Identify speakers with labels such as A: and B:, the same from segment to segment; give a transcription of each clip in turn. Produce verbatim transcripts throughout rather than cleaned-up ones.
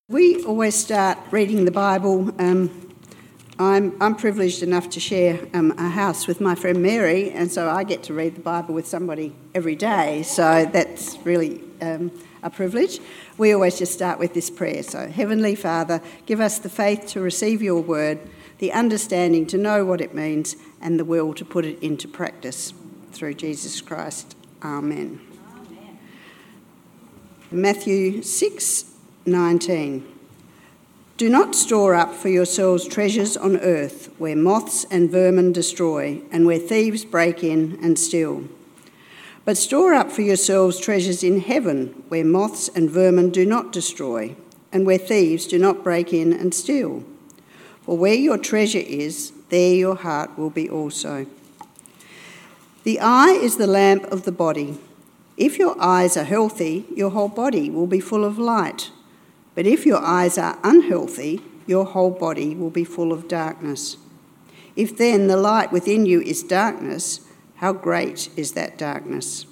A: We always start reading the Bible. Um, I'm, I'm privileged enough to share um, a house with my friend Mary, and so I get to read the Bible with somebody every day, so that's really um, a privilege. We always just start with this prayer. So, Heavenly Father, give us the faith to receive your word, the understanding to know what it means, and the will to put it into practice. Through Jesus Christ. Amen. Amen. Matthew six nineteen. Do not store up for yourselves treasures on earth, where moths and vermin destroy, and where thieves break in and steal. But store up for yourselves treasures in heaven, where moths and vermin do not destroy, and where thieves do not break in and steal. For where your treasure is, there your heart will be also. The eye is the lamp of the body. If your eyes are healthy, your whole body will be full of light. But if your eyes are unhealthy, your whole body will be full of darkness. If then the light within you is darkness, how great is that darkness?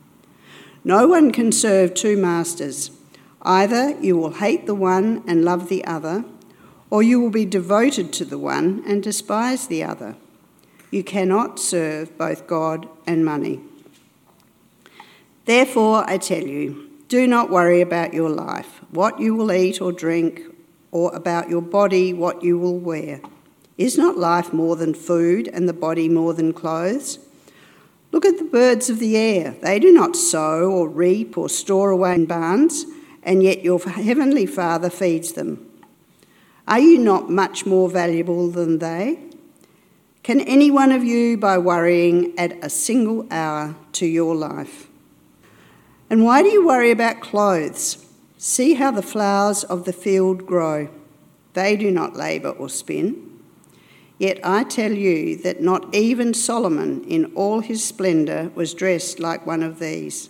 A: No one can serve two masters. Either you will hate the one and love the other, or you will be devoted to the one and despise the other. You cannot serve both God and money. Therefore, I tell you, do not worry about your life, what you will eat or drink, or about your body, what you will wear. Is not life more than food, and the body more than clothes? Look at the birds of the air. They do not sow or reap or store away in barns, and yet your heavenly Father feeds them. Are you not much more valuable than they? Can any one of you, by worrying, add a single hour to your life? And why do you worry about clothes? See how the flowers of the field grow. They do not labour or spin. Yet I tell you that not even Solomon in all his splendour was dressed like one of these.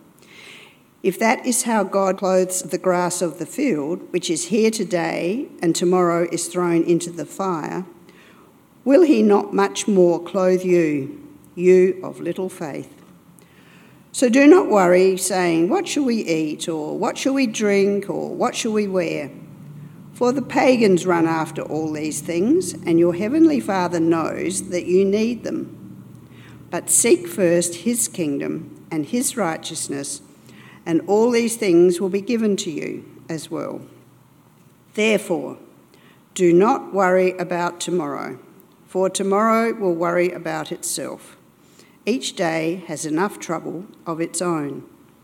A: If that is how God clothes the grass of the field, which is here today and tomorrow is thrown into the fire, will he not much more clothe you, you of little faith? So do not worry, saying, what shall we eat, or what shall we drink, or what shall we wear? For the pagans run after all these things, and your heavenly Father knows that you need them. But seek first his kingdom and his righteousness, and all these things will be given to you as well. Therefore, do not worry about tomorrow, for tomorrow will worry about itself. Each day has enough trouble of its own.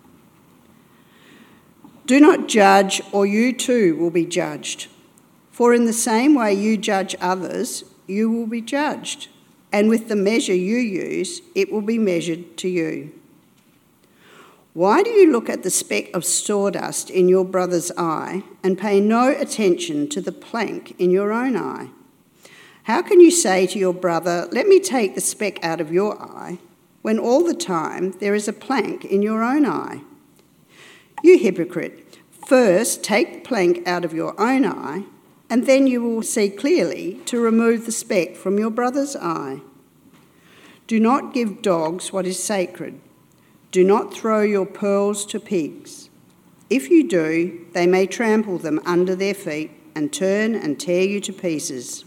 A: Do not judge, or you too will be judged. For in the same way you judge others, you will be judged, and with the measure you use, it will be measured to you. Why do you look at the speck of sawdust in your brother's eye and pay no attention to the plank in your own eye? How can you say to your brother, let me take the speck out of your eye, when all the time there is a plank in your own eye? You hypocrite, first take the plank out of your own eye, and then you will see clearly to remove the speck from your brother's eye. Do not give dogs what is sacred. Do not throw your pearls to pigs. If you do, they may trample them under their feet and turn and tear you to pieces.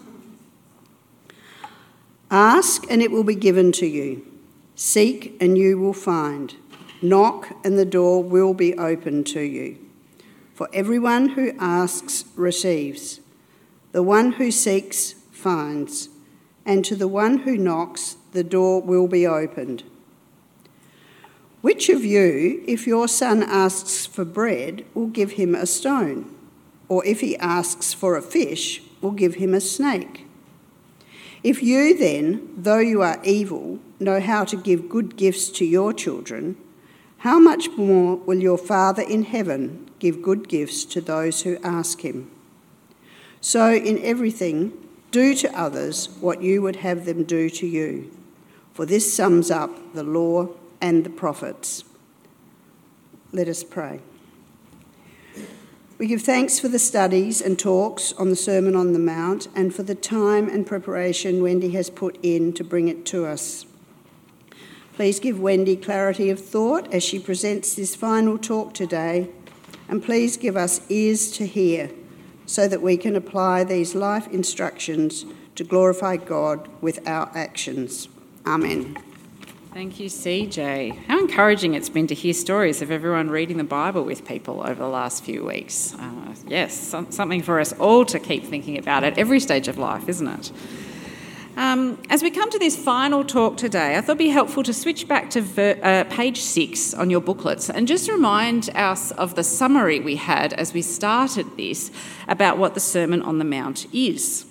A: Ask, and it will be given to you. Seek, and you will find. Knock, and the door will be opened to you. For everyone who asks receives. The one who seeks finds. And to the one who knocks, the door will be opened. Which of you, if your son asks for bread, will give him a stone? Or if he asks for a fish, will give him a snake? If you then, though you are evil, know how to give good gifts to your children, how much more will your Father in heaven give good gifts to those who ask him? So in everything, do to others what you would have them do to you, for this sums up the law and the prophets. Let us pray. We give thanks for the studies and talks on the Sermon on the Mount and for the time and preparation Wendy has put in to bring it to us. Please give Wendy clarity of thought as she presents this final talk today, and please give us ears to hear so that we can apply these life instructions to glorify God with our actions. Amen.
B: Thank you, C J. How encouraging it's been to hear stories of everyone reading the Bible with people over the last few weeks. Uh, yes, some, something for us all to keep thinking about at every stage of life, isn't it? Um, as we come to this final talk today, I thought it'd be helpful to switch back to ver- uh, page six on your booklets and just remind us of the summary we had as we started this about what the Sermon on the Mount is.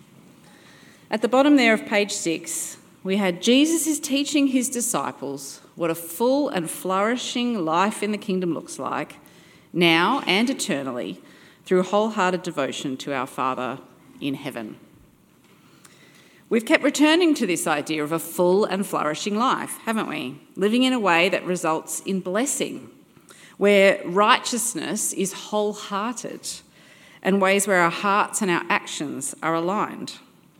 B: At the bottom there of page six, we had Jesus is teaching his disciples what a full and flourishing life in the kingdom looks like, now and eternally, through wholehearted devotion to our Father in heaven. We've kept returning to this idea of a full and flourishing life, haven't we? Living in a way that results in blessing, where righteousness is wholehearted, and ways where our hearts and our actions are aligned.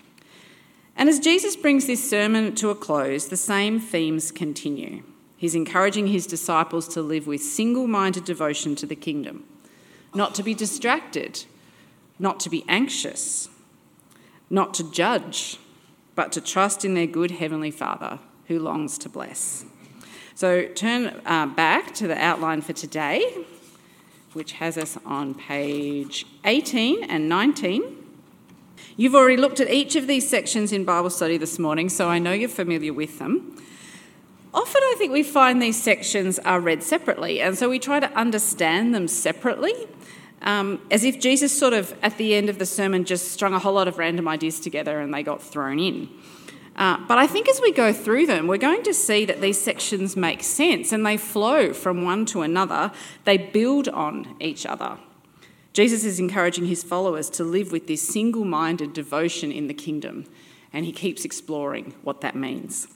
B: And as Jesus brings this sermon to a close, the same themes continue. He's encouraging his disciples to live with single-minded devotion to the kingdom, not to be distracted, not to be anxious, not to judge, but to trust in their good Heavenly Father who longs to bless. So turn uh, back to the outline for today, which has us on page eighteen and nineteen. You've already looked at each of these sections in Bible study this morning, so I know you're familiar with them. Often I think we find these sections are read separately, and so we try to understand them separately, um, as if Jesus sort of, at the end of the sermon, just strung a whole lot of random ideas together and they got thrown in. Uh, but I think as we go through them, we're going to see that these sections make sense and they flow from one to another. They build on each other. Jesus is encouraging his followers to live with this single-minded devotion in the kingdom, and he keeps exploring what that means.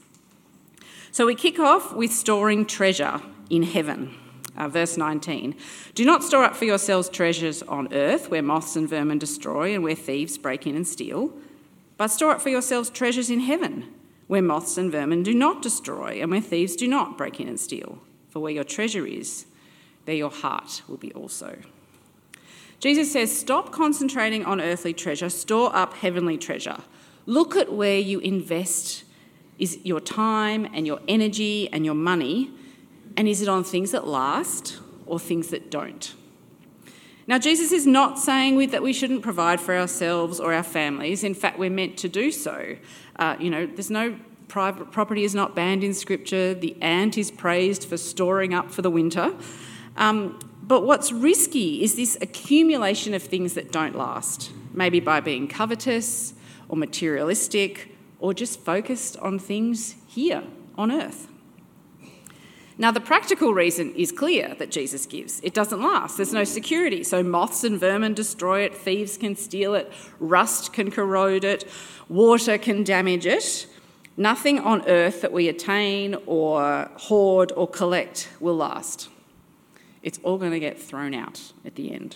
B: So we kick off with storing treasure in heaven. Uh, verse nineteen, do not store up for yourselves treasures on earth where moths and vermin destroy and where thieves break in and steal, but store up for yourselves treasures in heaven where moths and vermin do not destroy and where thieves do not break in and steal. For where your treasure is, there your heart will be also. Jesus says, stop concentrating on earthly treasure, store up heavenly treasure. Look at where you invest is your time and your energy and your money, and is it on things that last or things that don't? Now, Jesus is not saying that we shouldn't provide for ourselves or our families. In fact, we're meant to do so. Uh, you know, there's no private property is not banned in Scripture. The ant is praised for storing up for the winter. Um, But what's risky is this accumulation of things that don't last, maybe by being covetous or materialistic or just focused on things here on earth. Now, the practical reason is clear that Jesus gives. It doesn't last. There's no security. So moths and vermin destroy it, thieves can steal it, rust can corrode it, water can damage it. Nothing on earth that we attain or hoard or collect will last. It's all going to get thrown out at the end.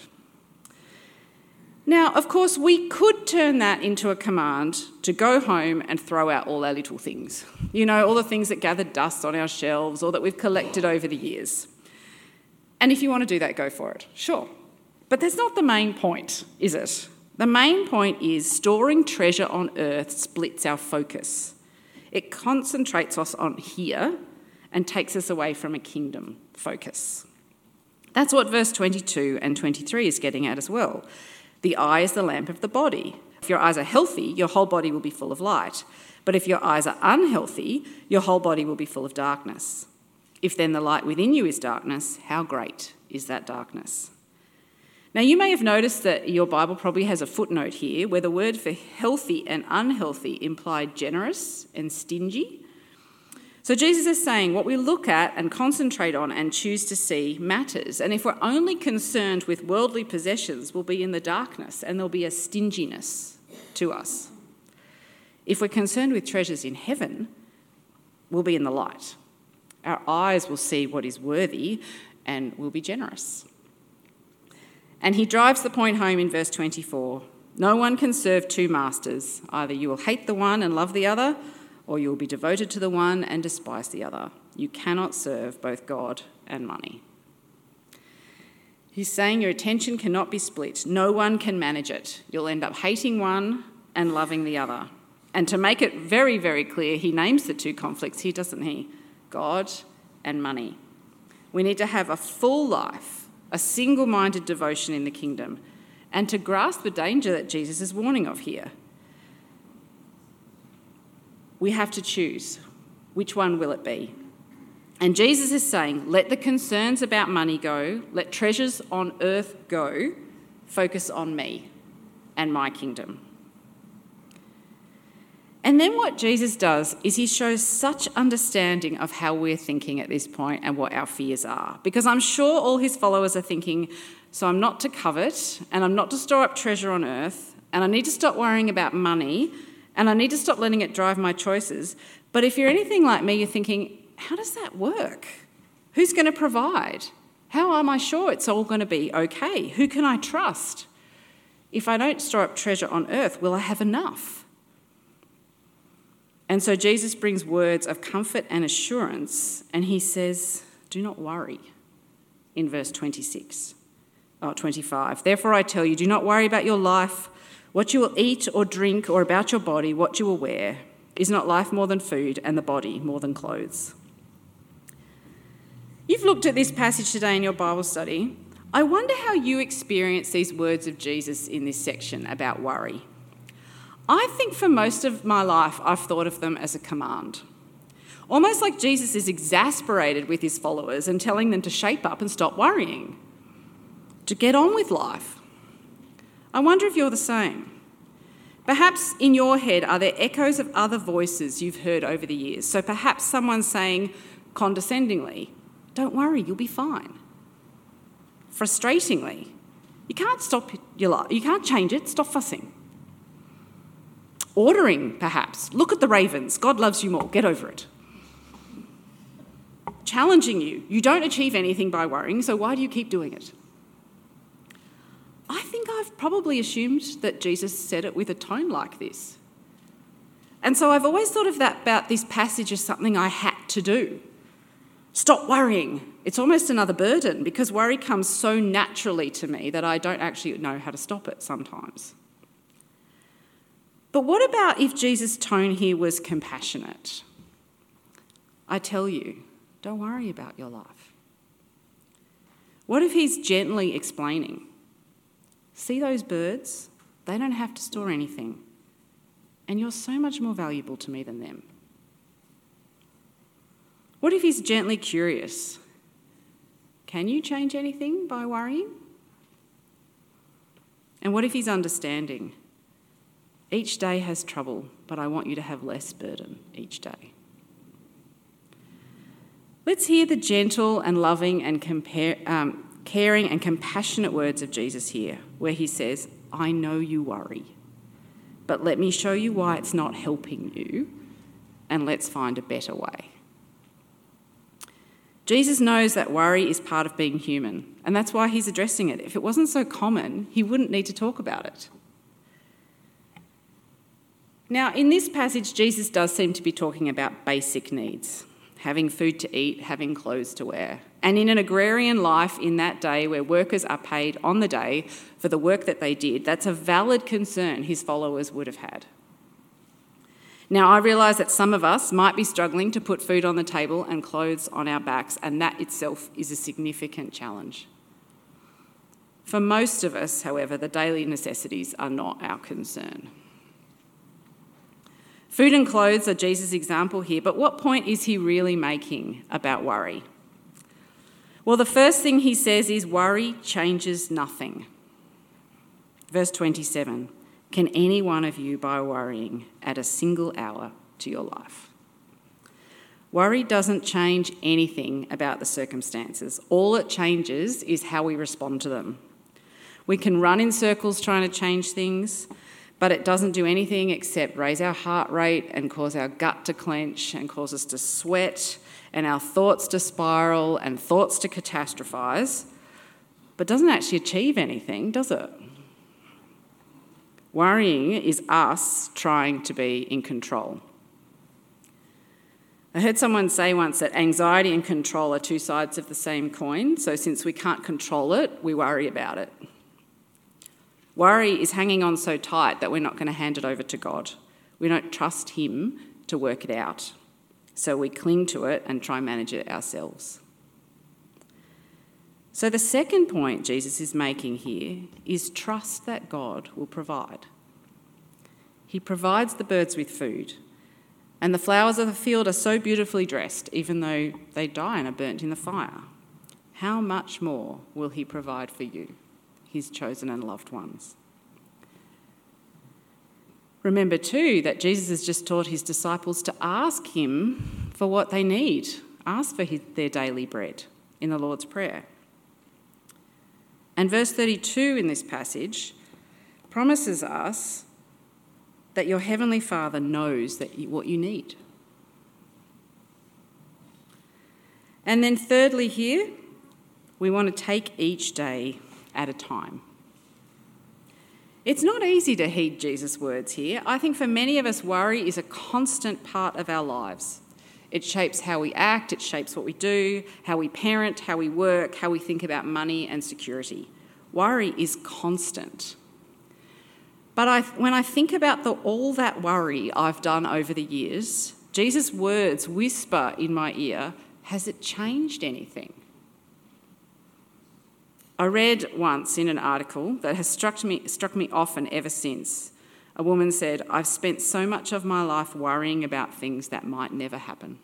B: Now, of course, we could turn that into a command to go home and throw out all our little things. You know, all the things that gather dust on our shelves or that we've collected over the years. And if you want to do that, go for it. Sure. But that's not the main point, is it? The main point is storing treasure on earth splits our focus. It concentrates us on here and takes us away from a kingdom focus. That's what verse twenty-two and twenty-three is getting at as well. The eye is the lamp of the body. If your eyes are healthy, your whole body will be full of light. But if your eyes are unhealthy, your whole body will be full of darkness. If then the light within you is darkness, how great is that darkness? Now, you may have noticed that your Bible probably has a footnote here where the word for healthy and unhealthy implied generous and stingy. So Jesus is saying what we look at and concentrate on and choose to see matters. And if we're only concerned with worldly possessions, we'll be in the darkness and there'll be a stinginess to us. If we're concerned with treasures in heaven, we'll be in the light. Our eyes will see what is worthy and we'll be generous. And he drives the point home in verse twenty-four. No one can serve two masters. Either you will hate the one and love the other, or you will be devoted to the one and despise the other. You cannot serve both God and money. He's saying your attention cannot be split. No one can manage it. You'll end up hating one and loving the other. And to make it very, very clear, he names the two conflicts here, doesn't he? God and money. We need to have a full life, a single-minded devotion in the kingdom, and to grasp the danger that Jesus is warning of here. We have to choose. Which one will it be? And Jesus is saying, let the concerns about money go, let treasures on earth go, focus on me and my kingdom. And then what Jesus does is he shows such understanding of how we're thinking at this point and what our fears are. Because I'm sure all his followers are thinking, so I'm not to covet, and I'm not to store up treasure on earth, and I need to stop worrying about money, and I need to stop letting it drive my choices. But if you're anything like me, you're thinking, how does that work? Who's going to provide? How am I sure it's all going to be okay? Who can I trust? If I don't store up treasure on earth, will I have enough? And so Jesus brings words of comfort and assurance, and he says, do not worry, in verse twenty-six, oh, twenty-five. Therefore I tell you, do not worry about your life, what you will eat or drink, or about your body, what you will wear. Is not life more than food, and the body more than clothes? You've looked at this passage today in your Bible study. I wonder how you experience these words of Jesus in this section about worry. I think for most of my life, I've thought of them as a command. Almost like Jesus is exasperated with his followers and telling them to shape up and stop worrying, to get on with life. I wonder if you're the same. Perhaps in your head are there echoes of other voices you've heard over the years. So perhaps someone saying condescendingly, don't worry, you'll be fine. Frustratingly, you can't stop your life, you can't change it, stop fussing. Ordering, perhaps, look at the ravens, God loves you more, get over it. Challenging you, you don't achieve anything by worrying, so why do you keep doing it? I think I've probably assumed that Jesus said it with a tone like this. And so I've always thought of that about this passage as something I had to do. Stop worrying. It's almost another burden because worry comes so naturally to me that I don't actually know how to stop it sometimes. But what about if Jesus' tone here was compassionate? I tell you, don't worry about your life. What if he's gently explaining? See those birds? They don't have to store anything. And you're so much more valuable to me than them. What if he's gently curious? Can you change anything by worrying? And what if he's understanding? Each day has trouble, but I want you to have less burden each day. Let's hear the gentle and loving and compare, um, caring and compassionate words of Jesus here, where he says, I know you worry, but let me show you why it's not helping you, and let's find a better way. Jesus knows that worry is part of being human, and that's why he's addressing it. If it wasn't so common, he wouldn't need to talk about it. Now, in this passage, Jesus does seem to be talking about basic needs, having food to eat, having clothes to wear. And in an agrarian life in that day where workers are paid on the day for the work that they did, that's a valid concern his followers would have had. Now, I realise that some of us might be struggling to put food on the table and clothes on our backs, and that itself is a significant challenge. For most of us, however, the daily necessities are not our concern. Food and clothes are Jesus' example here, but what point is he really making about worry? Well, the first thing he says is worry changes nothing. Verse twenty-seven, can any one of you, by worrying, add a single hour to your life? Worry doesn't change anything about the circumstances. All it changes is how we respond to them. We can run in circles trying to change things, but it doesn't do anything except raise our heart rate and cause our gut to clench and cause us to sweat and our thoughts to spiral and thoughts to catastrophise, but doesn't actually achieve anything, does it? Worrying is us trying to be in control. I heard someone say once that anxiety and control are two sides of the same coin, so since we can't control it, we worry about it. Worry is hanging on so tight that we're not going to hand it over to God. We don't trust him to work it out, so we cling to it and try and manage it ourselves. So the second point Jesus is making here is trust that God will provide. He provides the birds with food, and the flowers of the field are so beautifully dressed, even though they die and are burnt in the fire. How much more will he provide for you, his chosen and loved ones? Remember too that Jesus has just taught his disciples to ask him for what they need. Ask for his, their daily bread in the Lord's Prayer. And verse thirty-two in this passage promises us that your heavenly Father knows that you, what you need. And then thirdly here, we want to take each day at a time. It's not easy to heed Jesus' words here. I think for many of us, worry is a constant part of our lives. It shapes how we act, it shapes what we do, how we parent, how we work, how we think about money and security. Worry is constant. But I, when I think about the, all that worry I've done over the years, Jesus' words whisper in my ear, has it changed anything? I read once in an article that has struck me, struck me often ever since. A woman said, I've spent so much of my life worrying about things that might never happen.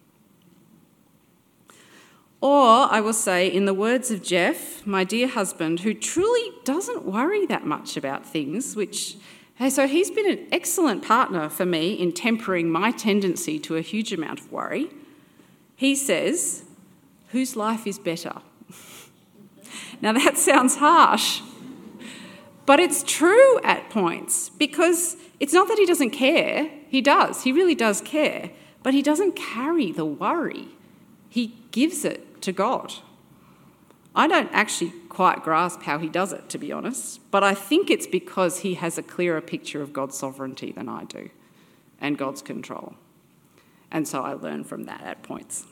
B: Or I will say, in the words of Jeff, my dear husband, who truly doesn't worry that much about things, which, hey, so he's been an excellent partner for me in tempering my tendency to a huge amount of worry. He says, whose life is better? Now that sounds harsh, but it's true at points, because it's not that he doesn't care. He does. He really does care, but he doesn't carry the worry. He gives it to God. I don't actually quite grasp how he does it, to be honest, but I think it's because he has a clearer picture of God's sovereignty than I do and God's control. And so I learn from that at points.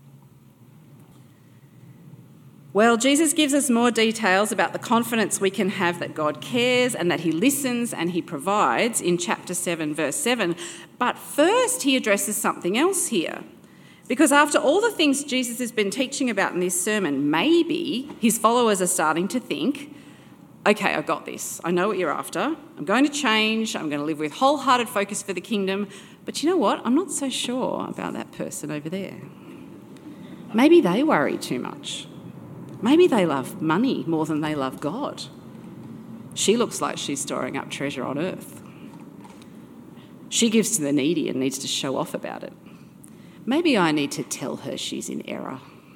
B: Well, Jesus gives us more details about the confidence we can have that God cares and that he listens and he provides in chapter seven, verse seven. But first he addresses something else here. Because after all the things Jesus has been teaching about in this sermon, maybe his followers are starting to think, okay, I've got this. I know what you're after. I'm going to change. I'm going to live with wholehearted focus for the kingdom. But you know what? I'm not so sure about that person over there. Maybe they worry too much. Maybe they love money more than they love God. She looks like she's storing up treasure on earth. She gives to the needy and needs to show off about it. Maybe I need to tell her she's in error.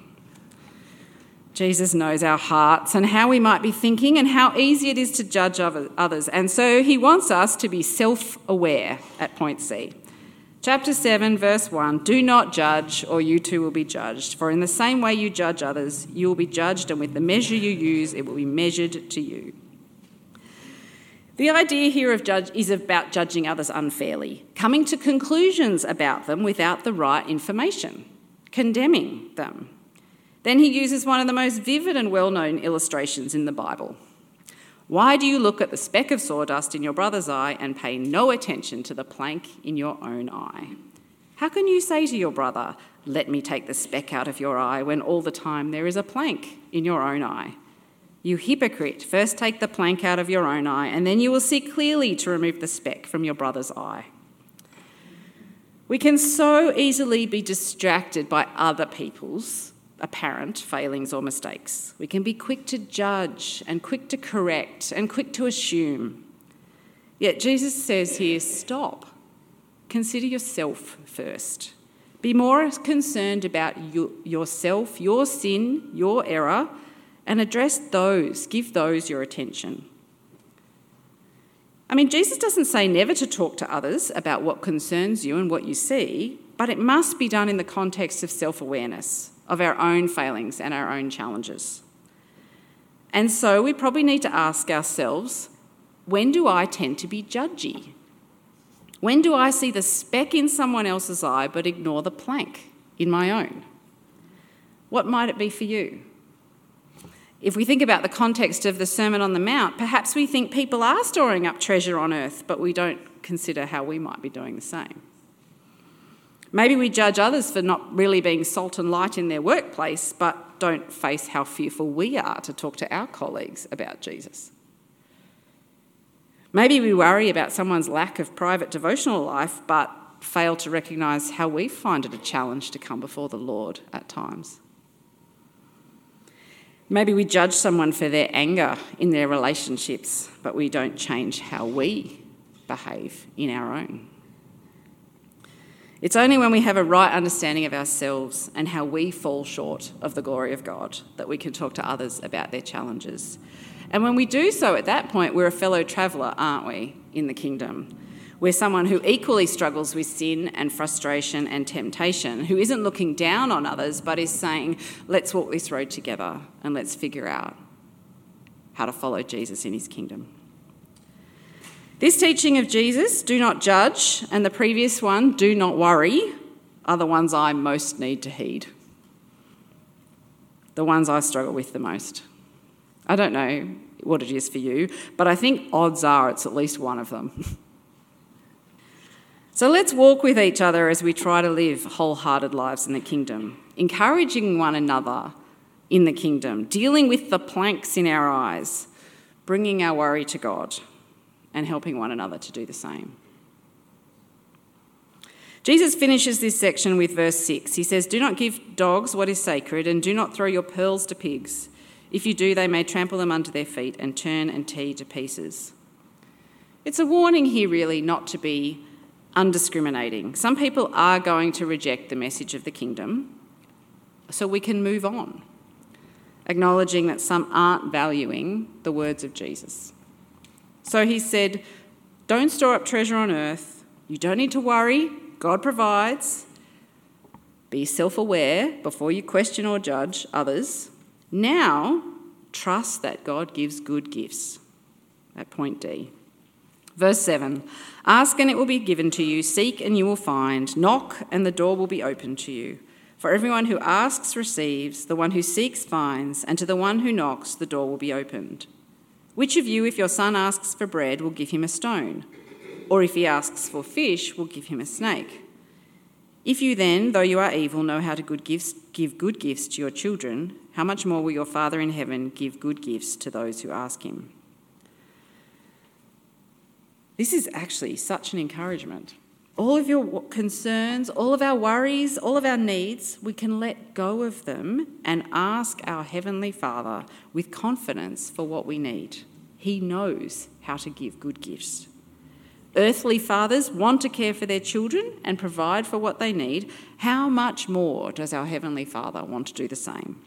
B: Jesus knows our hearts and how we might be thinking and how easy it is to judge others. And so he wants us to be self-aware at point C. Chapter seven, verse one, do not judge or you too will be judged. For in the same way you judge others, you will be judged, and with the measure you use, it will be measured to you. The idea here of judge is about judging others unfairly, coming to conclusions about them without the right information, condemning them. Then he uses one of the most vivid and well-known illustrations in the Bible. Why do you look at the speck of sawdust in your brother's eye and pay no attention to the plank in your own eye? How can you say to your brother, let me take the speck out of your eye, when all the time there is a plank in your own eye? You hypocrite, first take the plank out of your own eye, and then you will see clearly to remove the speck from your brother's eye. We can so easily be distracted by other people's apparent failings or mistakes. We can be quick to judge and quick to correct and quick to assume. Yet Jesus says here, stop. Consider yourself first. Be more concerned about you, yourself, your sin, your error, and address those, give those your attention. I mean, Jesus doesn't say never to talk to others about what concerns you and what you see, but it must be done in the context of self-awareness, of our own failings and our own challenges. And so we probably need to ask ourselves, when do I tend to be judgy? When do I see the speck in someone else's eye but ignore the plank in my own? What might it be for you? If we think about the context of the Sermon on the Mount, perhaps we think people are storing up treasure on earth, but we don't consider how we might be doing the same. Maybe we judge others for not really being salt and light in their workplace, but don't face how fearful we are to talk to our colleagues about Jesus. Maybe we worry about someone's lack of private devotional life, but fail to recognise how we find it a challenge to come before the Lord at times. Maybe we judge someone for their anger in their relationships, but we don't change how we behave in our own. It's only when we have a right understanding of ourselves and how we fall short of the glory of God that we can talk to others about their challenges. And when we do so at that point, we're a fellow traveller, aren't we, in the kingdom? We're someone who equally struggles with sin and frustration and temptation, who isn't looking down on others, but is saying, let's walk this road together and let's figure out how to follow Jesus in his kingdom. This teaching of Jesus, do not judge, and the previous one, do not worry, are the ones I most need to heed. The ones I struggle with the most. I don't know what it is for you, but I think odds are it's at least one of them. So let's walk with each other as we try to live wholehearted lives in the kingdom, encouraging one another in the kingdom, dealing with the planks in our eyes, bringing our worry to God, and helping one another to do the same. Jesus finishes this section with verse six. He says, do not give dogs what is sacred, and do not throw your pearls to pigs. If you do, they may trample them under their feet and turn and tear to pieces. It's a warning here, really, not to be undiscriminating. Some people are going to reject the message of the kingdom, so we can move on, acknowledging that some aren't valuing the words of Jesus. So he said, don't store up treasure on earth. You don't need to worry. God provides. Be self-aware before you question or judge others. Now, trust that God gives good gifts. At point D. Verse seven, ask and it will be given to you, seek and you will find, knock and the door will be opened to you. For everyone who asks receives, the one who seeks finds, and to the one who knocks the door will be opened. Which of you, if your son asks for bread, will give him a stone? Or if he asks for fish, will give him a snake? If you then, though you are evil, know how to good gifts, give good gifts to your children, how much more will your Father in heaven give good gifts to those who ask him? This is actually such an encouragement. All of your concerns, all of our worries, all of our needs, we can let go of them and ask our Heavenly Father with confidence for what we need. He knows how to give good gifts. Earthly fathers want to care for their children and provide for what they need. How much more does our Heavenly Father want to do the same?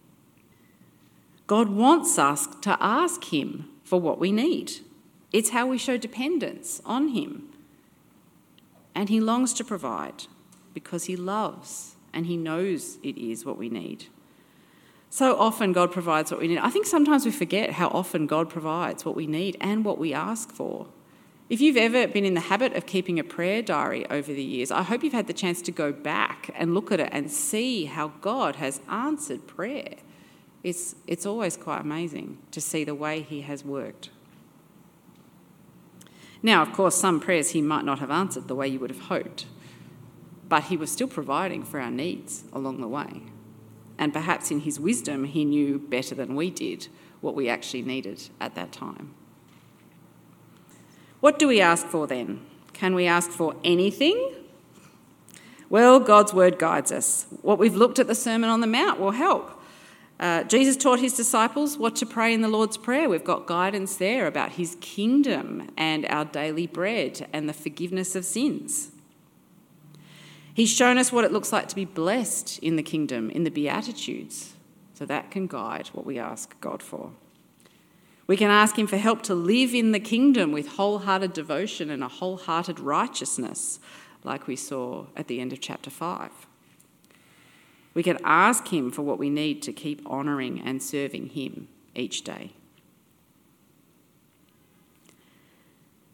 B: God wants us to ask him for what we need. It's how we show dependence on him. And he longs to provide because he loves and he knows it is what we need. So often God provides what we need. I think sometimes we forget how often God provides what we need and what we ask for. If you've ever been in the habit of keeping a prayer diary over the years, I hope you've had the chance to go back and look at it and see how God has answered prayer. It's, it's always quite amazing to see the way he has worked. Now, of course, some prayers he might not have answered the way you would have hoped, but he was still providing for our needs along the way. And perhaps in his wisdom, he knew better than we did what we actually needed at that time. What do we ask for then? Can we ask for anything? Well, God's word guides us. What we've looked at the Sermon on the Mount will help. Uh, Jesus taught his disciples what to pray in the Lord's Prayer. We've got guidance there about his kingdom and our daily bread and the forgiveness of sins. He's shown us what it looks like to be blessed in the kingdom, in the Beatitudes, so that can guide what we ask God for. We can ask him for help to live in the kingdom with wholehearted devotion and a wholehearted righteousness, like we saw at the end of chapter five. We can ask him for what we need to keep honouring and serving him each day.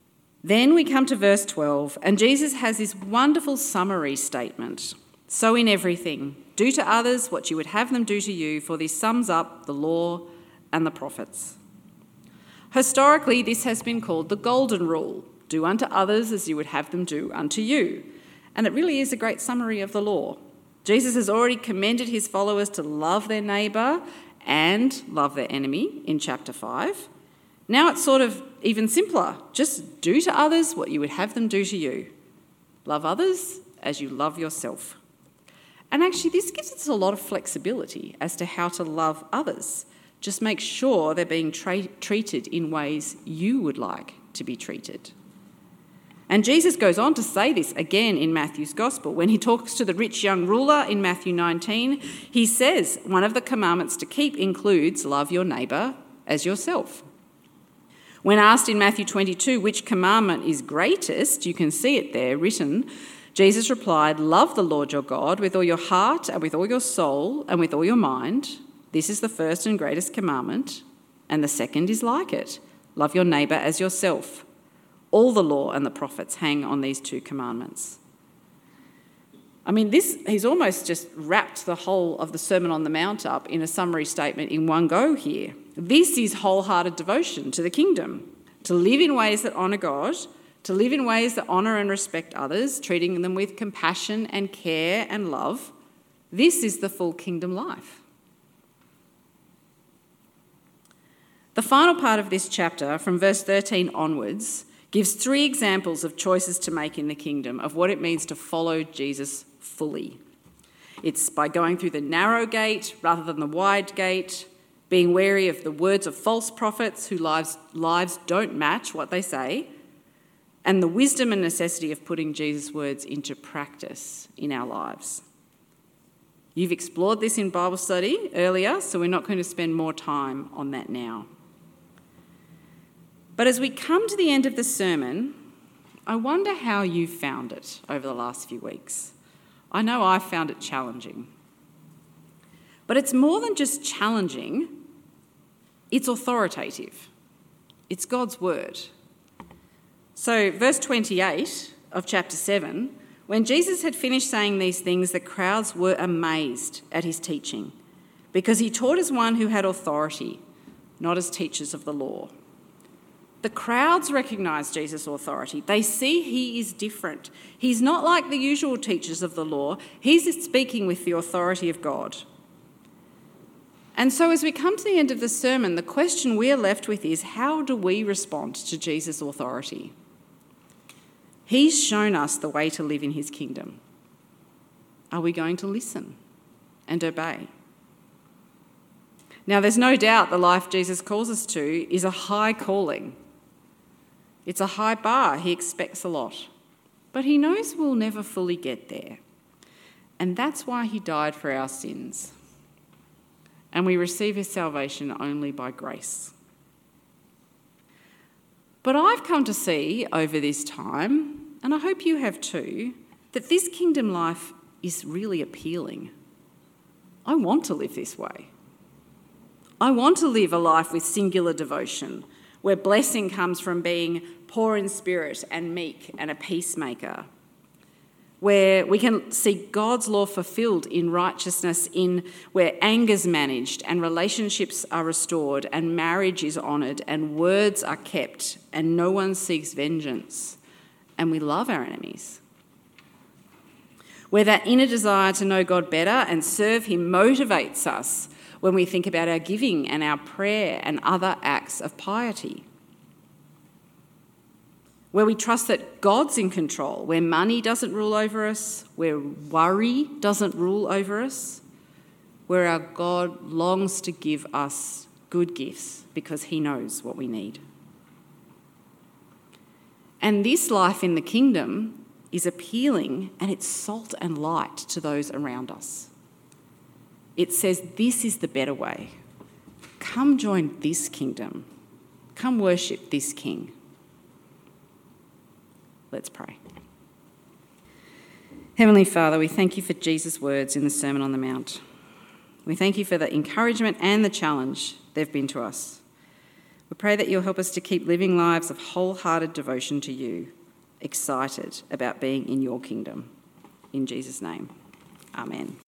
B: Then we come to verse twelve, and Jesus has this wonderful summary statement. So in everything, do to others what you would have them do to you, for this sums up the law and the prophets. Historically, this has been called the golden rule. Do unto others as you would have them do unto you. And it really is a great summary of the law. Jesus has already commended his followers to love their neighbour and love their enemy in chapter five. Now it's sort of even simpler. Just do to others what you would have them do to you. Love others as you love yourself. And actually, this gives us a lot of flexibility as to how to love others. Just make sure they're being tra- treated in ways you would like to be treated. And Jesus goes on to say this again in Matthew's Gospel. When he talks to the rich young ruler in Matthew nineteen, he says one of the commandments to keep includes love your neighbour as yourself. When asked in Matthew twenty-two which commandment is greatest, you can see it there written, Jesus replied, love the Lord your God with all your heart and with all your soul and with all your mind. This is the first and greatest commandment, and the second is like it. Love your neighbour as yourself. All the law and the prophets hang on these two commandments. I mean, this he's almost just wrapped the whole of the Sermon on the Mount up in a summary statement in one go here. This is wholehearted devotion to the kingdom, to live in ways that honour God, to live in ways that honour and respect others, treating them with compassion and care and love. This is the full kingdom life. The final part of this chapter, from verse thirteen onwards, gives three examples of choices to make in the kingdom, of what it means to follow Jesus fully. It's by going through the narrow gate rather than the wide gate, being wary of the words of false prophets whose lives, lives don't match what they say, and the wisdom and necessity of putting Jesus' words into practice in our lives. You've explored this in Bible study earlier, so we're not going to spend more time on that now. But as we come to the end of the sermon, I wonder how you found it over the last few weeks. I know I found it challenging. But it's more than just challenging, it's authoritative. It's God's word. So verse twenty-eight of chapter seven, when Jesus had finished saying these things, the crowds were amazed at his teaching, because he taught as one who had authority, not as teachers of the law. The crowds recognise Jesus' authority. They see he is different. He's not like the usual teachers of the law. He's speaking with the authority of God. And so as we come to the end of the sermon, the question we're left with is, how do we respond to Jesus' authority? He's shown us the way to live in his kingdom. Are we going to listen and obey? Now, there's no doubt the life Jesus calls us to is a high calling. It's a high bar. He expects a lot. But he knows we'll never fully get there. And that's why he died for our sins. And we receive his salvation only by grace. But I've come to see over this time, and I hope you have too, that this kingdom life is really appealing. I want to live this way. I want to live a life with singular devotion, where blessing comes from being poor in spirit and meek and a peacemaker, where we can see God's law fulfilled in righteousness, in where anger's managed and relationships are restored and marriage is honoured and words are kept and no one seeks vengeance and we love our enemies. Where that inner desire to know God better and serve him motivates us when we think about our giving and our prayer and other acts of piety. Where we trust that God's in control, where money doesn't rule over us, where worry doesn't rule over us, where our God longs to give us good gifts because he knows what we need. And this life in the kingdom is appealing, and it's salt and light to those around us. It says, this is the better way. Come join this kingdom. Come worship this king. Let's pray. Heavenly Father, we thank you for Jesus' words in the Sermon on the Mount. We thank you for the encouragement and the challenge they've been to us. We pray that you'll help us to keep living lives of wholehearted devotion to you, excited about being in your kingdom. In Jesus' name, amen.